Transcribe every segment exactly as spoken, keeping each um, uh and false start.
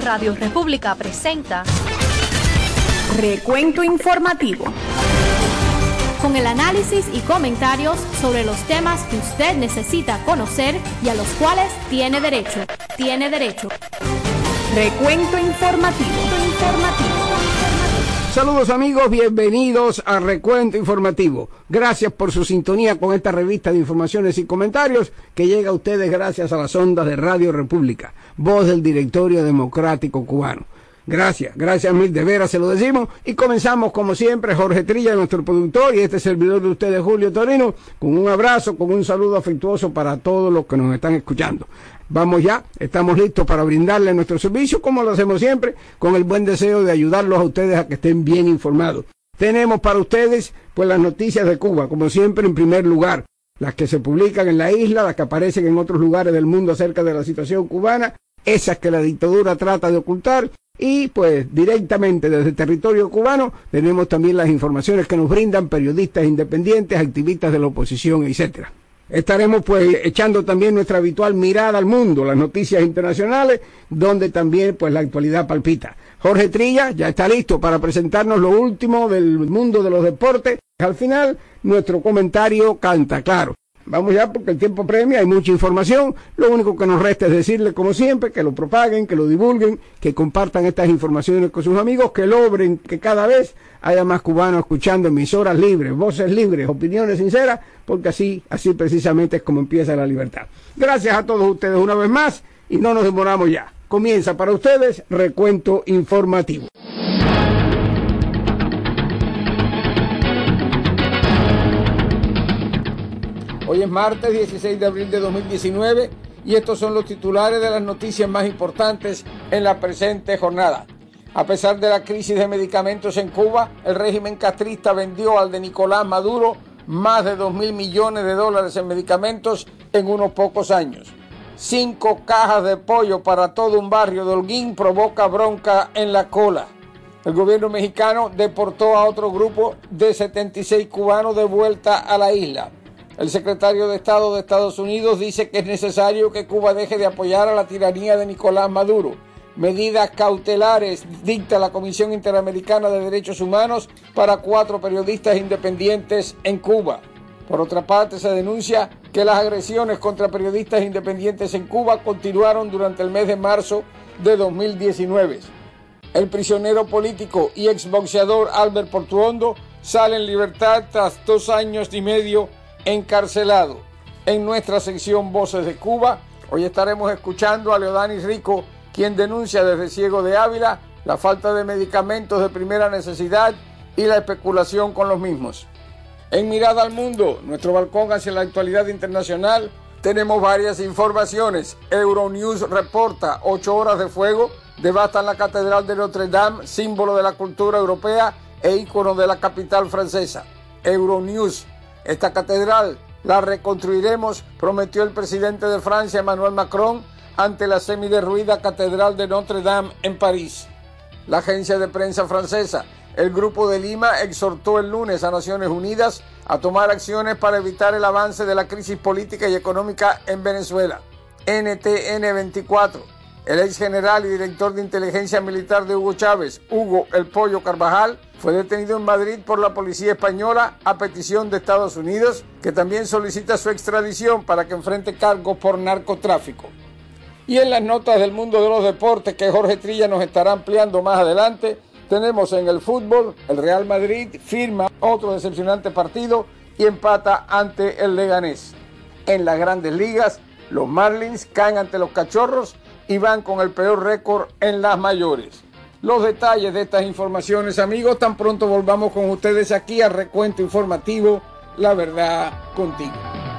Radio República presenta Recuento Informativo, con el análisis y comentarios sobre los temas que usted necesita conocer y a los cuales tiene derecho. Tiene derecho. Recuento Informativo. Informativo. Saludos amigos, bienvenidos a Recuento Informativo. Gracias por su sintonía con esta revista de informaciones y comentarios que llega a ustedes gracias a las ondas de Radio República, voz del Directorio Democrático Cubano. Gracias, gracias mil, de veras se lo decimos. Y comenzamos como siempre, Jorge Trilla, nuestro productor, y este servidor de ustedes, Julio Torino, con un abrazo, con un saludo afectuoso para todos los que nos están escuchando. Vamos ya, estamos listos para brindarles nuestro servicio, como lo hacemos siempre, con el buen deseo de ayudarlos a ustedes a que estén bien informados. Tenemos para ustedes, pues, las noticias de Cuba, como siempre, en primer lugar, las que se publican en la isla, las que aparecen en otros lugares del mundo acerca de la situación cubana, esas que la dictadura trata de ocultar. Y pues directamente desde el territorio cubano tenemos también las informaciones que nos brindan periodistas independientes, activistas de la oposición, etcétera. Estaremos pues echando también nuestra habitual mirada al mundo, las noticias internacionales, donde también pues la actualidad palpita. Jorge Trilla ya está listo para presentarnos lo último del mundo de los deportes. Al final nuestro comentario canta claro. Vamos ya porque el tiempo premia, hay mucha información. Lo único que nos resta es decirles, como siempre, que lo propaguen, que lo divulguen, que compartan estas informaciones con sus amigos, que logren que cada vez haya más cubanos escuchando emisoras libres, voces libres, opiniones sinceras, porque así, así precisamente es como empieza la libertad. Gracias a todos ustedes una vez más y no nos demoramos ya. Comienza para ustedes Recuento Informativo. Hoy es martes dieciséis de abril de dos mil diecinueve y estos son los titulares de las noticias más importantes en la presente jornada. A pesar de la crisis de medicamentos en Cuba, el régimen castrista vendió al de Nicolás Maduro más de dos mil millones de dólares en medicamentos en unos pocos años. Cinco cajas de pollo para todo un barrio de Holguín provoca bronca en la cola. El gobierno mexicano deportó a otro grupo de setenta y seis cubanos de vuelta a la isla. El secretario de Estado de Estados Unidos dice que es necesario que Cuba deje de apoyar a la tiranía de Nicolás Maduro. Medidas cautelares dicta la Comisión Interamericana de Derechos Humanos para cuatro periodistas independientes en Cuba. Por otra parte, se denuncia que las agresiones contra periodistas independientes en Cuba continuaron durante el mes de marzo de dos mil diecinueve. El prisionero político y exboxeador Albert Portuondo sale en libertad tras dos años y medio encarcelado. En nuestra sección Voces de Cuba, hoy estaremos escuchando a Leodanis Rico, quien denuncia desde Ciego de Ávila la falta de medicamentos de primera necesidad y la especulación con los mismos. En Mirada al Mundo, nuestro balcón hacia la actualidad internacional, tenemos varias informaciones. Euronews reporta ocho horas de fuego devastan la Catedral de Notre Dame, símbolo de la cultura europea e ícono de la capital francesa. Euronews: esta catedral la reconstruiremos, prometió el presidente de Francia, Emmanuel Macron, ante la semiderruida Catedral de Notre Dame en París. La agencia de prensa francesa: el Grupo de Lima exhortó el lunes a Naciones Unidas a tomar acciones para evitar el avance de la crisis política y económica en Venezuela. N T N veinticuatro: el ex general y director de inteligencia militar de Hugo Chávez, Hugo El Pollo Carvajal, fue detenido en Madrid por la policía española a petición de Estados Unidos, que también solicita su extradición para que enfrente cargos por narcotráfico. Y en las notas del mundo de los deportes, que Jorge Trilla nos estará ampliando más adelante, tenemos en el fútbol: el Real Madrid firma otro decepcionante partido y empata ante el Leganés. En las grandes ligas, los Marlins caen ante los Cachorros y van con el peor récord en las mayores. Los detalles de estas informaciones, amigos, tan pronto volvamos con ustedes aquí a Recuento Informativo, La Verdad Contigo.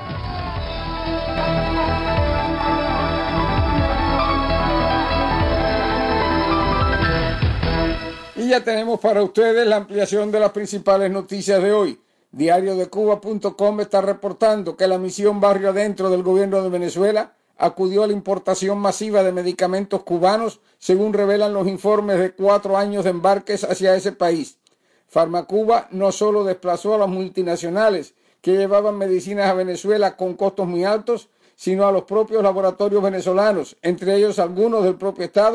Y ya tenemos para ustedes la ampliación de las principales noticias de hoy. Diario de Cuba punto com está reportando que la misión Barrio Adentro del gobierno de Venezuela acudió a la importación masiva de medicamentos cubanos, según revelan los informes de cuatro años de embarques hacia ese país. Farmacuba no solo desplazó a las multinacionales que llevaban medicinas a Venezuela con costos muy altos, sino a los propios laboratorios venezolanos, entre ellos algunos del propio Estado,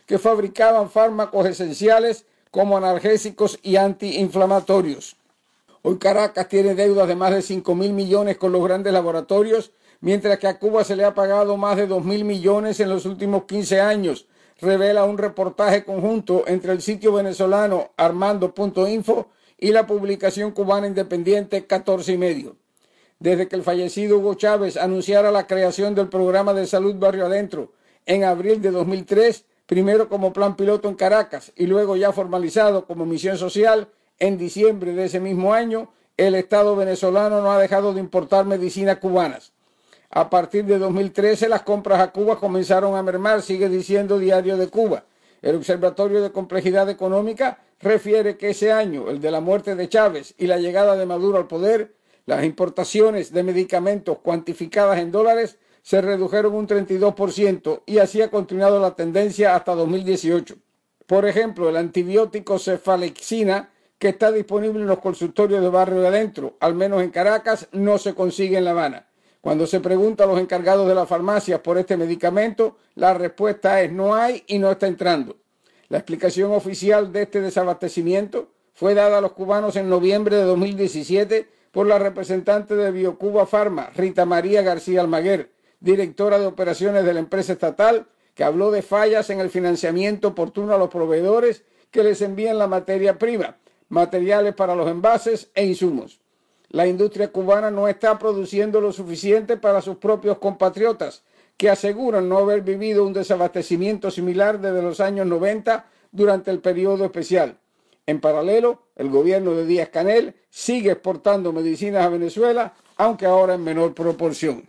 que fabricaban fármacos esenciales como analgésicos y antiinflamatorios. Hoy Caracas tiene deudas de más de cinco mil millones con los grandes laboratorios, mientras que a Cuba se le ha pagado más de dos mil millones en los últimos quince años, revela un reportaje conjunto entre el sitio venezolano armando punto info y la publicación cubana independiente catorce y medio. Desde que el fallecido Hugo Chávez anunciara la creación del programa de salud Barrio Adentro en abril de dos mil tres, primero como plan piloto en Caracas y luego ya formalizado como misión social, en diciembre de ese mismo año, el Estado venezolano no ha dejado de importar medicinas cubanas. A partir de dos mil trece, las compras a Cuba comenzaron a mermar, sigue diciendo Diario de Cuba. El Observatorio de Complejidad Económica refiere que ese año, el de la muerte de Chávez y la llegada de Maduro al poder, las importaciones de medicamentos cuantificadas en dólares se redujeron un treinta y dos por ciento y así ha continuado la tendencia hasta dos mil dieciocho. Por ejemplo, el antibiótico cefalexina, que está disponible en los consultorios de Barrio de Adentro, al menos en Caracas, no se consigue en La Habana. Cuando se pregunta a los encargados de las farmacias por este medicamento, la respuesta es no hay y no está entrando. La explicación oficial de este desabastecimiento fue dada a los cubanos en noviembre de dos mil diecisiete por la representante de Biocuba Pharma, Rita María García Almaguer, directora de operaciones de la empresa estatal, que habló de fallas en el financiamiento oportuno a los proveedores que les envían la materia prima, materiales para los envases e insumos. La industria cubana no está produciendo lo suficiente para sus propios compatriotas, que aseguran no haber vivido un desabastecimiento similar desde los años noventa durante el periodo especial. En paralelo, el gobierno de Díaz-Canel sigue exportando medicinas a Venezuela, aunque ahora en menor proporción.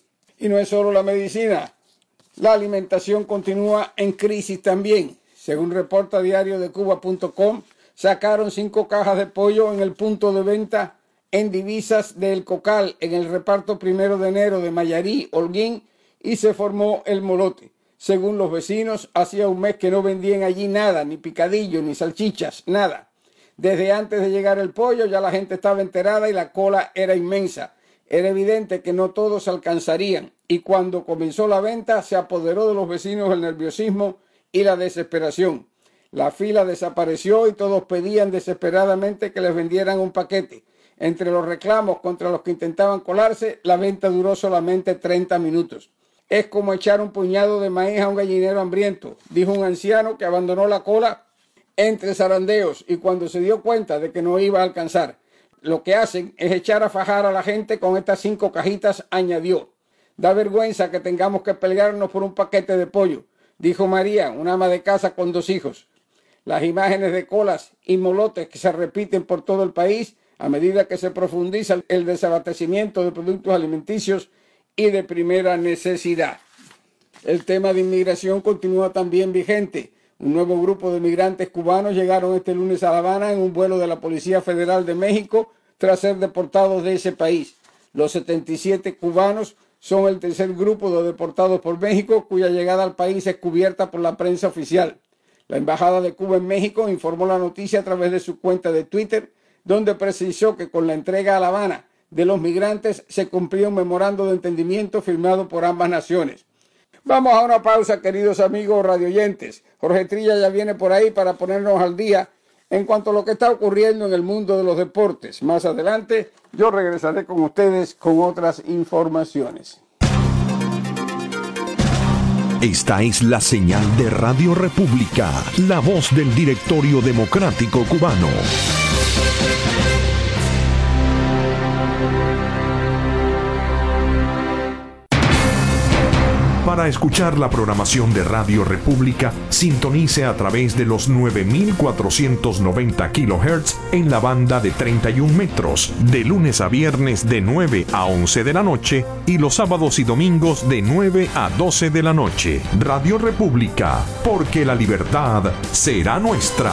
Y no es solo la medicina, la alimentación continúa en crisis también. Según reporta diario de cuba punto com, sacaron cinco cajas de pollo en el punto de venta en divisas de El Cocal en el reparto primero de enero de Mayarí, Holguín, y se formó el molote. Según los vecinos, hacía un mes que no vendían allí nada, ni picadillo, ni salchichas, nada. Desde antes de llegar el pollo ya la gente estaba enterada y la cola era inmensa. Era evidente que no todos alcanzarían, y cuando comenzó la venta se apoderó de los vecinos el nerviosismo y la desesperación. La fila desapareció y todos pedían desesperadamente que les vendieran un paquete. Entre los reclamos contra los que intentaban colarse, la venta duró solamente treinta minutos. Es como echar un puñado de maíz a un gallinero hambriento, dijo un anciano que abandonó la cola entre zarandeos y cuando se dio cuenta de que no iba a alcanzar. Lo que hacen es echar a fajar a la gente con estas cinco cajitas, añadió. Da vergüenza que tengamos que pelearnos por un paquete de pollo, dijo María, una ama de casa con dos hijos. Las imágenes de colas y molotes que se repiten por todo el país a medida que se profundiza el desabastecimiento de productos alimenticios y de primera necesidad. El tema de inmigración continúa también vigente. Un nuevo grupo de migrantes cubanos llegaron este lunes a La Habana en un vuelo de la Policía Federal de México tras ser deportados de ese país. Los setenta y siete cubanos son el tercer grupo de deportados por México cuya llegada al país es cubierta por la prensa oficial. La Embajada de Cuba en México informó la noticia a través de su cuenta de Twitter, donde precisó que con la entrega a La Habana de los migrantes se cumplía un memorando de entendimiento firmado por ambas naciones. Vamos a una pausa, queridos amigos radioyentes. Jorge Trilla ya viene por ahí para ponernos al día en cuanto a lo que está ocurriendo en el mundo de los deportes. Más adelante yo regresaré con ustedes con otras informaciones. Esta es la señal de Radio República, la voz del Directorio Democrático Cubano. Para escuchar la programación de Radio República, sintonice a través de los nueve mil cuatrocientos noventa kilohertz en la banda de treinta y un metros, de lunes a viernes de nueve a once de la noche y los sábados y domingos de nueve a doce de la noche. Radio República, porque la libertad será nuestra.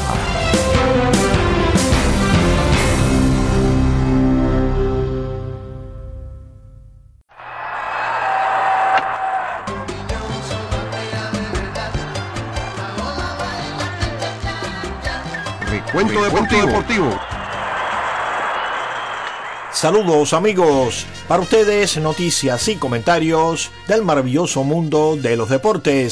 Cuento deportivo. deportivo. Saludos amigos, para ustedes noticias y comentarios del maravilloso mundo de los deportes.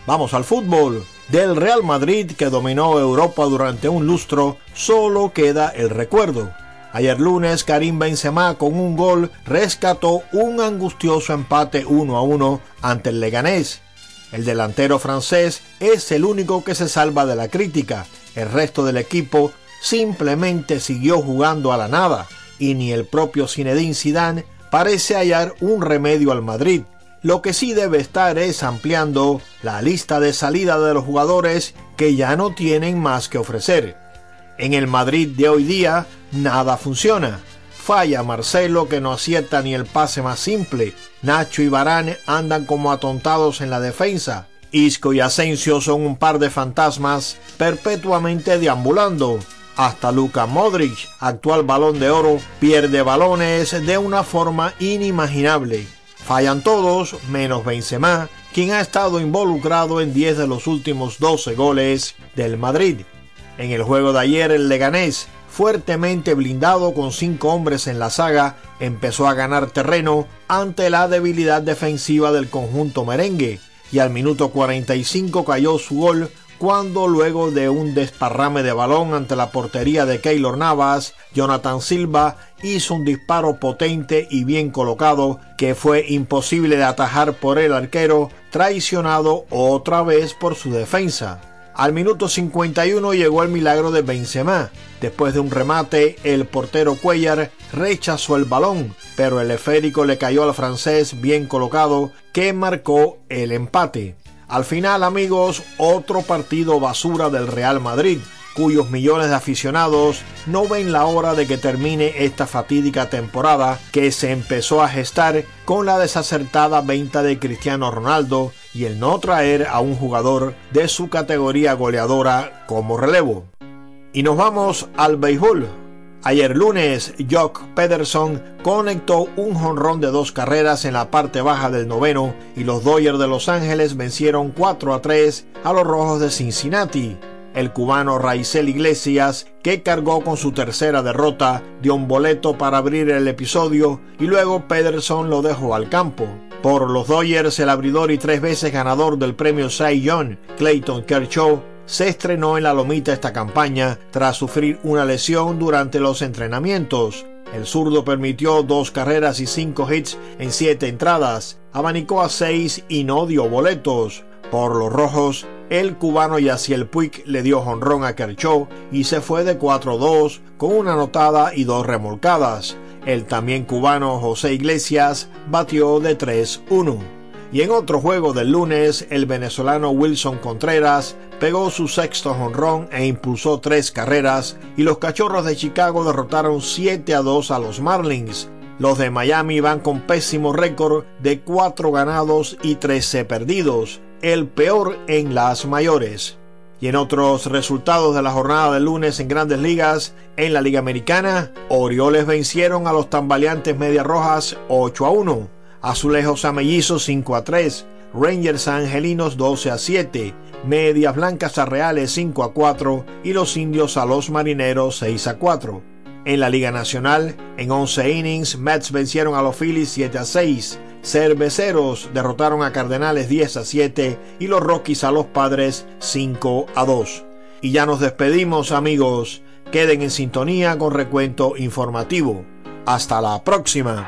Vamos al fútbol. Del Real Madrid, que dominó Europa durante un lustro, solo queda el recuerdo. Ayer lunes, Karim Benzema con un gol rescató un angustioso empate uno a uno ante el Leganés. El delantero francés es el único que se salva de la crítica. El resto del equipo simplemente siguió jugando a la nada y ni el propio Zinedine Zidane parece hallar un remedio al Madrid. Lo que sí debe estar es ampliando la lista de salida de los jugadores que ya no tienen más que ofrecer. En el Madrid de hoy día nada funciona. Falla Marcelo, que no acierta ni el pase más simple. Nacho y Varane andan como atontados en la defensa. Isco y Asensio son un par de fantasmas perpetuamente deambulando. Hasta Luka Modric, actual Balón de Oro, pierde balones de una forma inimaginable. Fallan todos, menos Benzema, quien ha estado involucrado en diez de los últimos doce goles del Madrid. En el juego de ayer, el Leganés, fuertemente blindado con cinco hombres en la zaga, empezó a ganar terreno ante la debilidad defensiva del conjunto merengue, y al minuto cuarenta y cinco cayó su gol cuando, luego de un desparrame de balón ante la portería de Keylor Navas, Jonathan Silva hizo un disparo potente y bien colocado que fue imposible de atajar por el arquero, traicionado otra vez por su defensa. Al minuto cincuenta y uno llegó el milagro de Benzema. Después de un remate, el portero Cuellar rechazó el balón, pero el esférico le cayó al francés bien colocado, que marcó el empate. Al final, amigos, otro partido basura del Real Madrid, cuyos millones de aficionados no ven la hora de que termine esta fatídica temporada que se empezó a gestar con la desacertada venta de Cristiano Ronaldo y el no traer a un jugador de su categoría goleadora como relevo. Y nos vamos al béisbol. Ayer lunes, Jock Pederson conectó un jonrón de dos carreras en la parte baja del noveno y los Dodgers de Los Ángeles vencieron cuatro a tres a los Rojos de Cincinnati. El cubano Raisel Iglesias, que cargó con su tercera derrota, dio un boleto para abrir el episodio y luego Pederson lo dejó al campo. Por los Dodgers, el abridor y tres veces ganador del premio Cy Young, Clayton Kershaw, se estrenó en la lomita esta campaña tras sufrir una lesión durante los entrenamientos. El zurdo permitió dos carreras y cinco hits en siete entradas, abanicó a seis y no dio boletos. Por los Rojos, el cubano Yasiel Puig le dio jonrón a Kershaw y se fue de cuatro dos con una anotada y dos remolcadas. El también cubano José Iglesias batió de tres uno. Y en otro juego del lunes, el venezolano Wilson Contreras pegó su sexto jonrón e impulsó tres carreras, y los Cachorros de Chicago derrotaron siete a dos a los Marlins. Los de Miami van con pésimo récord de cuatro ganados y trece perdidos, el peor en las mayores. Y en otros resultados de la jornada del lunes en Grandes Ligas, en la Liga Americana, Orioles vencieron a los tambaleantes Medias Rojas ocho a uno, Azulejos a Mellizos cinco a tres, Rangers a Angelinos doce a siete, Medias Blancas a Reales cinco a cuatro y los Indios a los Marineros seis a cuatro. En la Liga Nacional, en once innings, Mets vencieron a los Phillies siete a seis, Cerveceros derrotaron a Cardenales diez a siete y los Rockies a los Padres cinco a dos. Y ya nos despedimos, amigos. Queden en sintonía con Recuento Informativo. Hasta la próxima.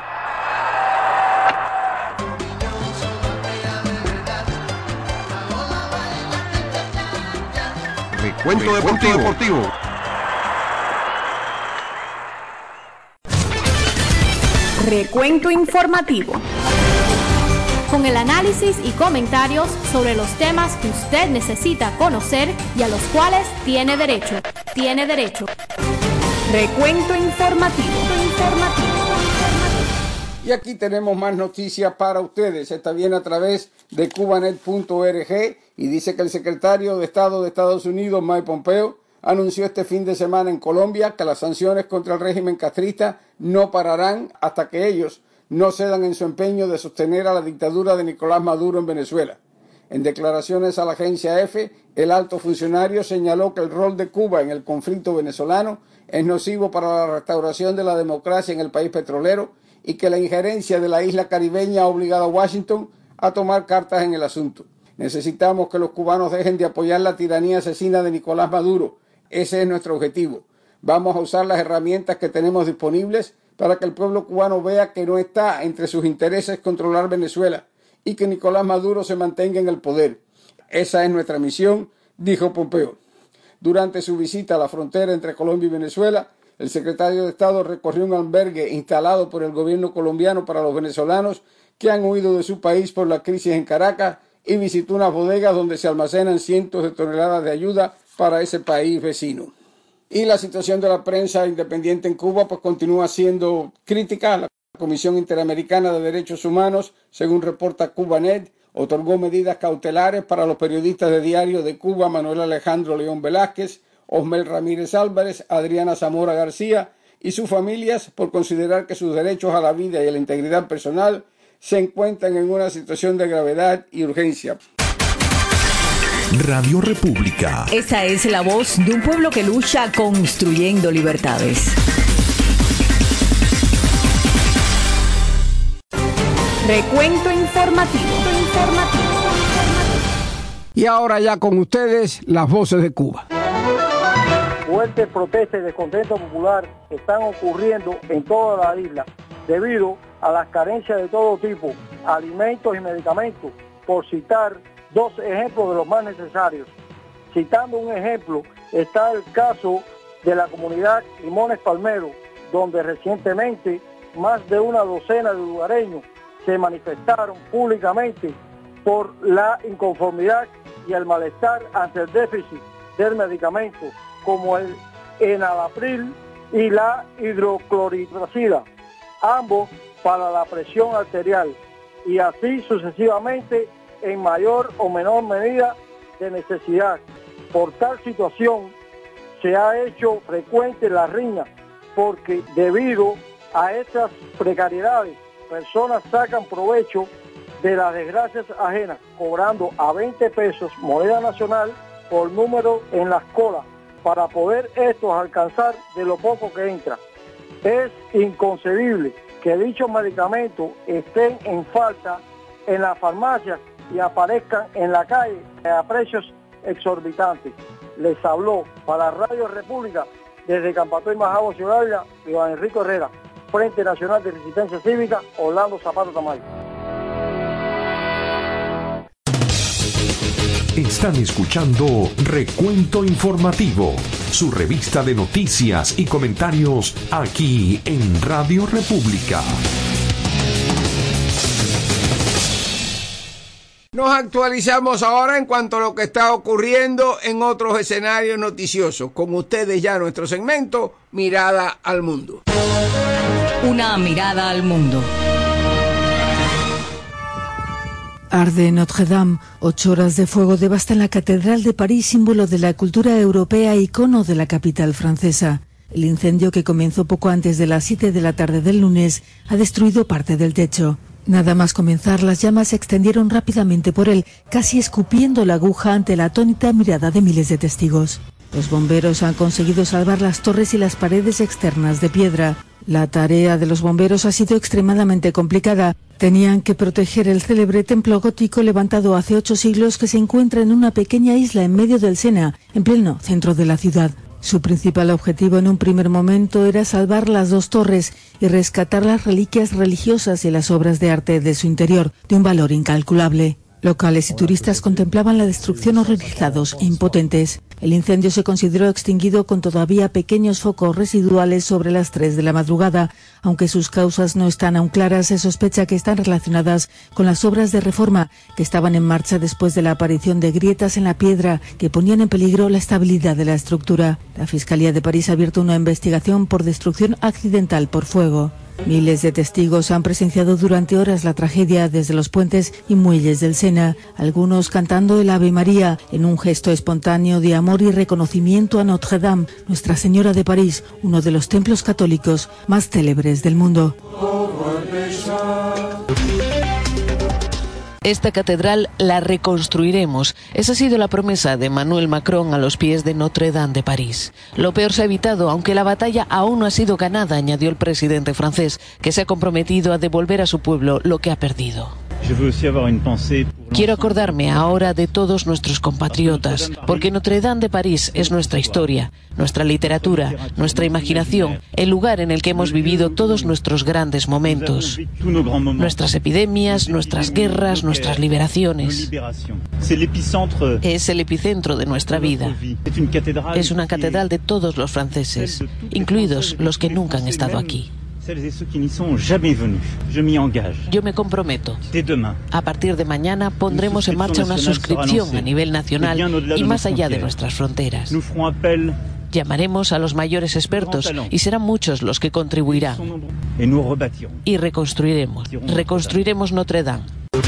Recuento Deportivo. Deportivo. Recuento informativo. Con el análisis y comentarios sobre los temas que usted necesita conocer y a los cuales tiene derecho. Tiene derecho. Recuento informativo. informativo. Y aquí tenemos más noticias para ustedes. Esta viene a través de cubanet punto org y dice que el secretario de Estado de Estados Unidos, Mike Pompeo, anunció este fin de semana en Colombia que las sanciones contra el régimen castrista no pararán hasta que ellos no cedan en su empeño de sostener a la dictadura de Nicolás Maduro en Venezuela. En declaraciones a la agencia EFE, el alto funcionario señaló que el rol de Cuba en el conflicto venezolano es nocivo para la restauración de la democracia en el país petrolero y que la injerencia de la isla caribeña ha obligado a Washington a tomar cartas en el asunto. Necesitamos que los cubanos dejen de apoyar la tiranía asesina de Nicolás Maduro. Ese es nuestro objetivo. Vamos a usar las herramientas que tenemos disponibles para que el pueblo cubano vea que no está entre sus intereses controlar Venezuela y que Nicolás Maduro se mantenga en el poder. Esa es nuestra misión, dijo Pompeo. Durante su visita a la frontera entre Colombia y Venezuela, el secretario de Estado recorrió un albergue instalado por el gobierno colombiano para los venezolanos que han huido de su país por la crisis en Caracas y visitó unas bodegas donde se almacenan cientos de toneladas de ayuda para ese país vecino. Y la situación de la prensa independiente en Cuba pues continúa siendo crítica. La Comisión Interamericana de Derechos Humanos, según reporta Cubanet, otorgó medidas cautelares para los periodistas de Diario de Cuba, Manuel Alejandro León Velázquez, Osmel Ramírez Álvarez, Adriana Zamora García y sus familias por considerar que sus derechos a la vida y a la integridad personal se encuentran en una situación de gravedad y urgencia. Radio República. Esa es la voz de un pueblo que lucha construyendo libertades. Recuento informativo. informativo. Y ahora ya con ustedes, las voces de Cuba. Fuertes protestas y descontento popular están ocurriendo en toda la isla debido a las carencias de todo tipo, alimentos y medicamentos, por citar dos ejemplos de los más necesarios. Citando un ejemplo, está el caso de la comunidad Limones Palmero, donde recientemente más de una docena de lugareños se manifestaron públicamente por la inconformidad y el malestar ante el déficit del medicamento, como el enalapril y la hidrocloritracida, ambos para la presión arterial, y así sucesivamente en mayor o menor medida de necesidad. Por tal situación se ha hecho frecuente la riña, porque debido a estas precariedades, personas sacan provecho de las desgracias ajenas, cobrando a veinte pesos moneda nacional por número en las colas, para poder estos alcanzar de lo poco que entra. Es inconcebible que dichos medicamentos estén en falta en las farmacias y aparezcan en la calle a precios exorbitantes. Les habló para Radio República desde Campatoy, Majagua, Ciudad Ávila, Iván Enrique Herrera, Frente Nacional de Resistencia Cívica, Orlando Zapata Tamayo. Están escuchando Recuento Informativo, su revista de noticias y comentarios aquí en Radio República. Nos actualizamos ahora en cuanto a lo que está ocurriendo en otros escenarios noticiosos. Con ustedes ya nuestro segmento Mirada al Mundo. Una mirada al mundo. Arde Notre-Dame. Ocho horas de fuego devastan la Catedral de París, símbolo de la cultura europea e icono de la capital francesa. El incendio, que comenzó poco antes de las siete de la tarde del lunes, ha destruido parte del techo. Nada más comenzar, las llamas se extendieron rápidamente por él, casi escupiendo la aguja ante la atónita mirada de miles de testigos. Los bomberos han conseguido salvar las torres y las paredes externas de piedra. La tarea de los bomberos ha sido extremadamente complicada. Tenían que proteger el célebre templo gótico levantado hace ocho siglos que se encuentra en una pequeña isla en medio del Sena, en pleno centro de la ciudad. Su principal objetivo en un primer momento era salvar las dos torres y rescatar las reliquias religiosas y las obras de arte de su interior, de un valor incalculable. Locales y turistas contemplaban la destrucción horrorizados e impotentes. El incendio se consideró extinguido con todavía pequeños focos residuales sobre las tres de la madrugada. Aunque sus causas no están aún claras, se sospecha que están relacionadas con las obras de reforma que estaban en marcha después de la aparición de grietas en la piedra que ponían en peligro la estabilidad de la estructura. La Fiscalía de París ha abierto una investigación por destrucción accidental por fuego. Miles de testigos han presenciado durante horas la tragedia desde los puentes y muelles del Sena, algunos cantando el Ave María en un gesto espontáneo de amor y reconocimiento a Notre-Dame, Nuestra Señora de París, uno de los templos católicos más célebres del mundo. Esta catedral la reconstruiremos. Esa ha sido la promesa de Emmanuel Macron a los pies de Notre-Dame de París. Lo peor se ha evitado, aunque la batalla aún no ha sido ganada, añadió el presidente francés, que se ha comprometido a devolver a su pueblo lo que ha perdido. Quiero acordarme ahora de todos nuestros compatriotas, porque Notre Dame de París es nuestra historia, nuestra literatura, nuestra imaginación, el lugar en el que hemos vivido todos nuestros grandes momentos, nuestras epidemias, nuestras guerras, nuestras liberaciones. Es el epicentro de nuestra vida. Es una catedral de todos los franceses, incluidos los que nunca han estado aquí. Yo me comprometo. A partir de mañana pondremos en marcha una suscripción a nivel nacional y más allá de nuestras fronteras. Llamaremos a los mayores expertos y serán muchos los que contribuirán. Y reconstruiremos. Reconstruiremos Notre Dame.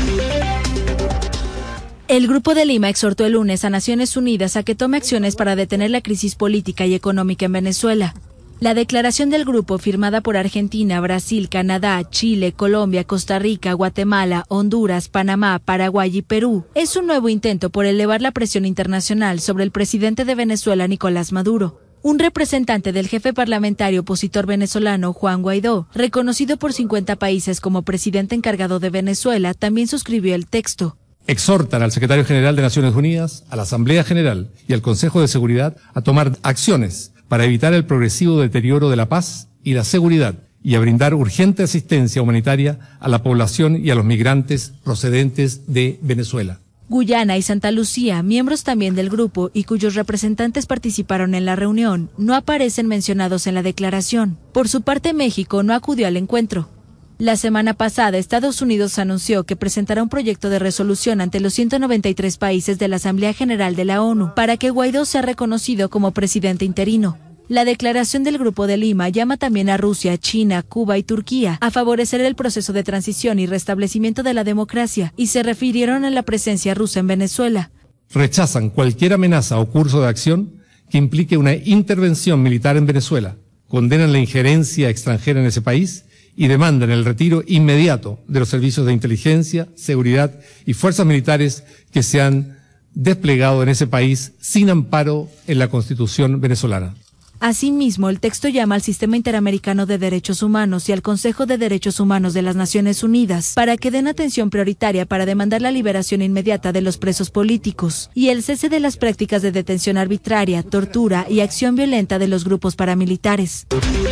El Grupo de Lima exhortó el lunes a Naciones Unidas a que tome acciones para detener la crisis política y económica en Venezuela. La declaración del grupo, firmada por Argentina, Brasil, Canadá, Chile, Colombia, Costa Rica, Guatemala, Honduras, Panamá, Paraguay y Perú, es un nuevo intento por elevar la presión internacional sobre el presidente de Venezuela, Nicolás Maduro. Un representante del jefe parlamentario opositor venezolano, Juan Guaidó, reconocido por cincuenta países como presidente encargado de Venezuela, también suscribió el texto. Exhortan al secretario general de Naciones Unidas, a la Asamblea General y al Consejo de Seguridad a tomar acciones para evitar el progresivo deterioro de la paz y la seguridad y a brindar urgente asistencia humanitaria a la población y a los migrantes procedentes de Venezuela. Guyana y Santa Lucía, miembros también del grupo y cuyos representantes participaron en la reunión, no aparecen mencionados en la declaración. Por su parte, México no acudió al encuentro. La semana pasada, Estados Unidos anunció que presentará un proyecto de resolución ante los ciento noventa y tres países de la Asamblea General de la ONU para que Guaidó sea reconocido como presidente interino. La declaración del Grupo de Lima llama también a Rusia, China, Cuba y Turquía a favorecer el proceso de transición y restablecimiento de la democracia y se refirieron a la presencia rusa en Venezuela. Rechazan cualquier amenaza o curso de acción que implique una intervención militar en Venezuela, condenan la injerencia extranjera en ese país y demandan el retiro inmediato de los servicios de inteligencia, seguridad y fuerzas militares que se han desplegado en ese país sin amparo en la Constitución venezolana. Asimismo, el texto llama al Sistema Interamericano de Derechos Humanos y al Consejo de Derechos Humanos de las Naciones Unidas para que den atención prioritaria para demandar la liberación inmediata de los presos políticos y el cese de las prácticas de detención arbitraria, tortura y acción violenta de los grupos paramilitares.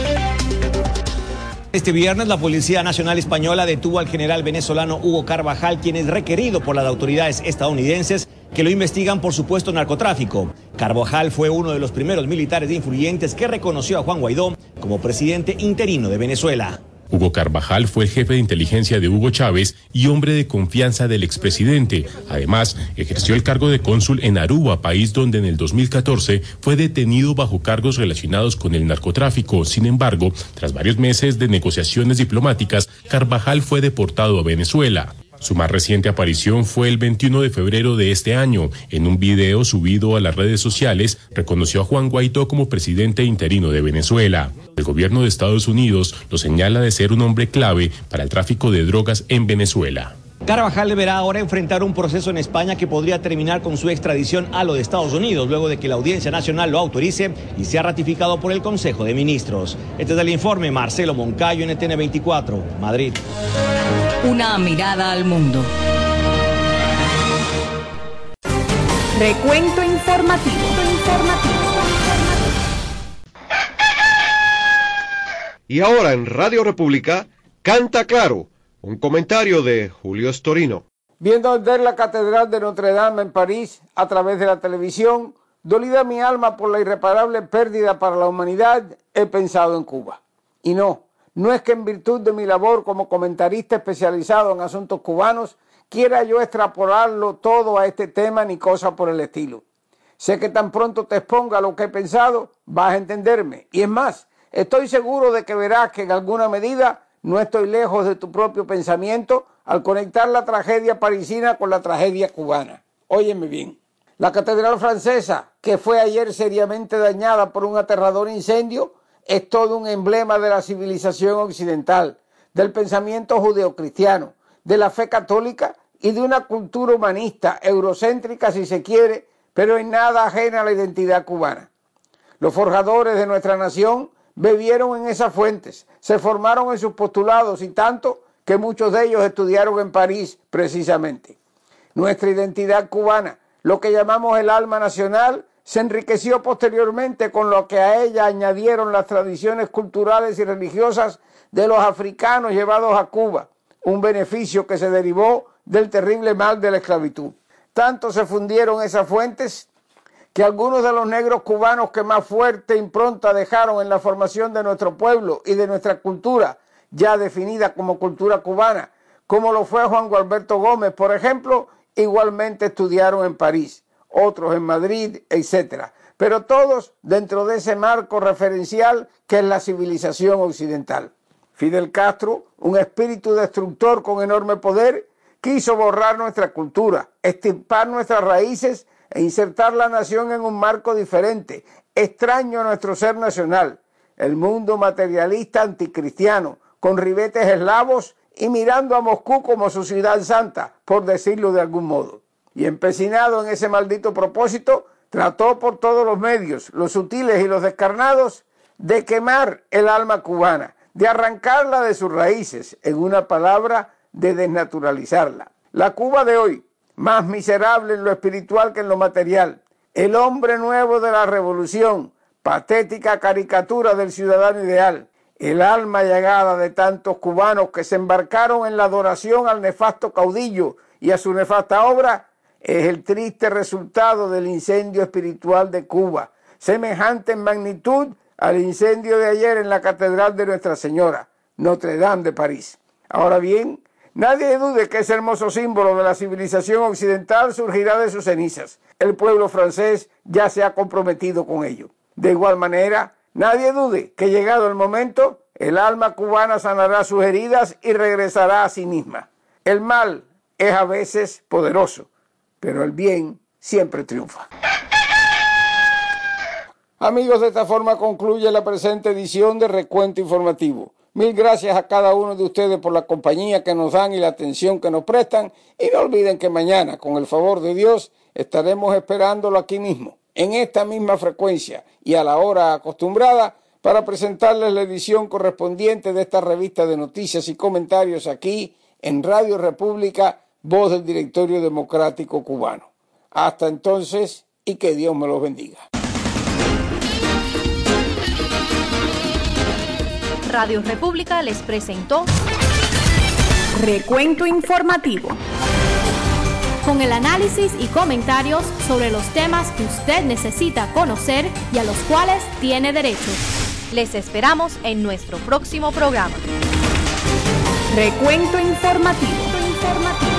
Este viernes la Policía Nacional Española detuvo al general venezolano Hugo Carvajal, quien es requerido por las autoridades estadounidenses que lo investigan por supuesto narcotráfico. Carvajal fue uno de los primeros militares influyentes que reconoció a Juan Guaidó como presidente interino de Venezuela. Hugo Carvajal fue el jefe de inteligencia de Hugo Chávez y hombre de confianza del expresidente. Además, ejerció el cargo de cónsul en Aruba, país donde en el dos mil catorce fue detenido bajo cargos relacionados con el narcotráfico. Sin embargo, tras varios meses de negociaciones diplomáticas, Carvajal fue deportado a Venezuela. Su más reciente aparición fue el veintiuno de febrero de este año. En un video subido a las redes sociales, reconoció a Juan Guaidó como presidente interino de Venezuela. El gobierno de Estados Unidos lo señala de ser un hombre clave para el tráfico de drogas en Venezuela. Carvajal deberá ahora enfrentar un proceso en España que podría terminar con su extradición a lo de Estados Unidos, luego de que la Audiencia Nacional lo autorice y sea ratificado por el Consejo de Ministros. Este es el informe, Marcelo Moncayo, N T N veinticuatro, Madrid. Una mirada al mundo. Recuento informativo. informativo. Y ahora en Radio República, Canta Claro, un comentario de Julio Storino. Viendo arder la Catedral de Notre Dame en París a través de la televisión, dolida mi alma por la irreparable pérdida para la humanidad, he pensado en Cuba. Y no, no es que en virtud de mi labor como comentarista especializado en asuntos cubanos, quiera yo extrapolarlo todo a este tema ni cosa por el estilo. Sé que tan pronto te exponga lo que he pensado, vas a entenderme. Y es más, estoy seguro de que verás que en alguna medida no estoy lejos de tu propio pensamiento al conectar la tragedia parisina con la tragedia cubana. Óyeme bien. La catedral francesa, que fue ayer seriamente dañada por un aterrador incendio, es todo un emblema de la civilización occidental, del pensamiento judeocristiano, de la fe católica y de una cultura humanista, eurocéntrica si se quiere, pero en nada ajena a la identidad cubana. Los forjadores de nuestra nación bebieron en esas fuentes, se formaron en sus postulados y tanto que muchos de ellos estudiaron en París precisamente. Nuestra identidad cubana, lo que llamamos el alma nacional, se enriqueció posteriormente con lo que a ella añadieron las tradiciones culturales y religiosas de los africanos llevados a Cuba, un beneficio que se derivó del terrible mal de la esclavitud. Tanto se fundieron esas fuentes que algunos de los negros cubanos que más fuerte impronta dejaron en la formación de nuestro pueblo y de nuestra cultura, ya definida como cultura cubana, como lo fue Juan Gualberto Gómez, por ejemplo, igualmente estudiaron en París, otros en Madrid, etcétera, pero todos dentro de ese marco referencial que es la civilización occidental. Fidel Castro, un espíritu destructor con enorme poder, quiso borrar nuestra cultura, extirpar nuestras raíces e insertar la nación en un marco diferente, extraño a nuestro ser nacional, el mundo materialista anticristiano, con ribetes eslavos y mirando a Moscú como su ciudad santa, por decirlo de algún modo. Y empecinado en ese maldito propósito, trató por todos los medios, los sutiles y los descarnados, de quemar el alma cubana, de arrancarla de sus raíces, en una palabra, de desnaturalizarla. La Cuba de hoy, más miserable en lo espiritual que en lo material, el hombre nuevo de la revolución, patética caricatura del ciudadano ideal, el alma llagada de tantos cubanos que se embarcaron en la adoración al nefasto caudillo y a su nefasta obra, es el triste resultado del incendio espiritual de Cuba, semejante en magnitud al incendio de ayer en la Catedral de Nuestra Señora, Notre Dame de París. Ahora bien, nadie dude que ese hermoso símbolo de la civilización occidental surgirá de sus cenizas. El pueblo francés ya se ha comprometido con ello. De igual manera, nadie dude que llegado el momento, el alma cubana sanará sus heridas y regresará a sí misma. El mal es a veces poderoso, pero el bien siempre triunfa. Amigos, de esta forma concluye la presente edición de Recuento Informativo. Mil gracias a cada uno de ustedes por la compañía que nos dan y la atención que nos prestan. Y no olviden que mañana, con el favor de Dios, estaremos esperándolo aquí mismo, en esta misma frecuencia y a la hora acostumbrada, para presentarles la edición correspondiente de esta revista de noticias y comentarios aquí en Radio República, voz del Directorio Democrático Cubano. Hasta entonces, y que Dios me los bendiga. Radio República les presentó Recuento Informativo, con el análisis y comentarios sobre los temas que usted necesita conocer y a los cuales tiene derecho. Les esperamos en nuestro próximo programa. Recuento Informativo. Informativo.